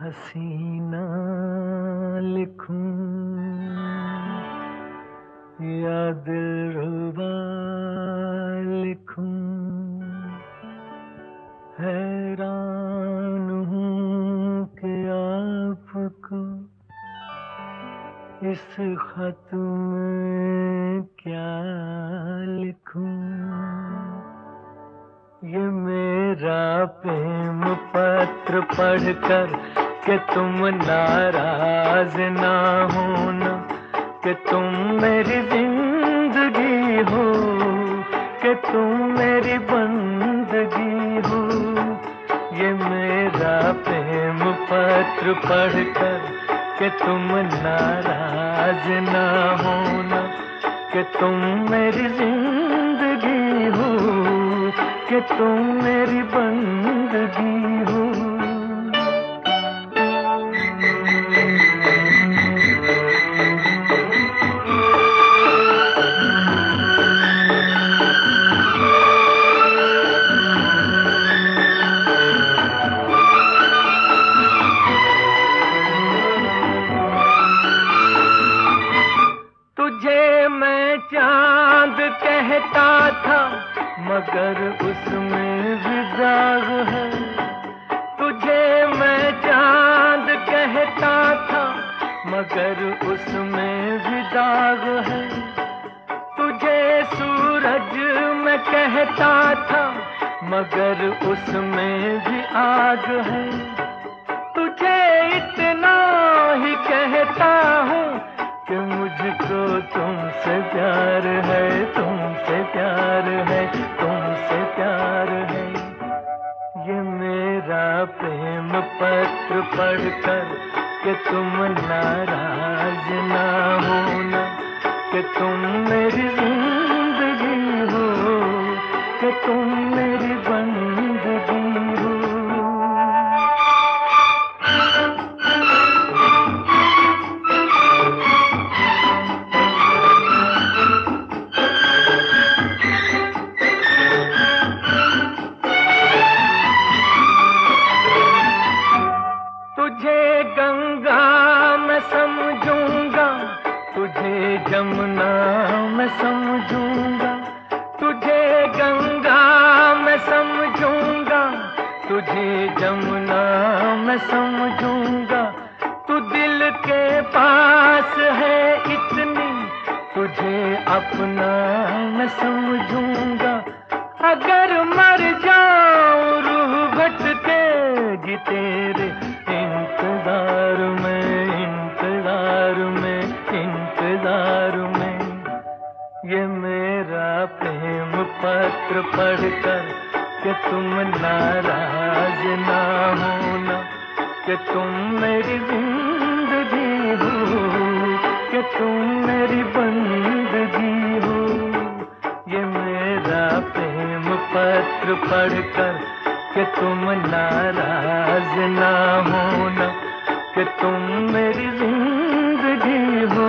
हसीना लिखूं या दिलरुबा लिखूं, हैरान हूँ कि आपको इस खत में क्या लिखूं। ये मेरा प्रेम पत्र पढ़कर कि तुम नाराज ना होना, कि तुम मेरी जिंदगी हो, कि तुम मेरी बंदगी हो। ये मेरा प्रेम पत्र पढ़कर कि तुम नाराज ना होना, कि तुम मेरी जिंदगी हो, कि तुम मेरी बंदगी हो। तुझे मैं चांद कहता था मगर उसमें भी दाग है। तुझे मैं चांद कहता था मगर उसमें भी दाग है। तुझे सूरज मैं कहता था मगर उसमें भी आग है। तुझे इतना ही कहता हूँ कि मुझको तुमसे प्यार है, तुमसे प्यार है, तुमसे प्यार है। ये मेरा प्रेम पत्र पढ़कर कि तुम नाराज ना होना, कि तुम मेरी जिंदगी हो, कि तुम मेरी बंदगी हो। तुझे गंगा मैं समझूंगा, तुझे जमुना मैं समझूंगा। तुझे गंगा मैं समझूंगा, तुझे जमुना मैं समझूंगा। तू दिल के पास है इतनी, तुझे अपना मैं समझूंगा। अगर मर जाऊं रूह भटकेगी तेरे इंतजार में, इंतजार में, इंतजार में। ये मेरा प्रेम पत्र पढ़कर कि तुम नाराज ना होना, कि तुम मेरी जिंदगी हो, कि तुम मेरी बंदगी हो। ये मेरा प्रेम पत्र पढ़कर कि तुम नाराज ना होना, कि तुम मेरी जिंदगी हो,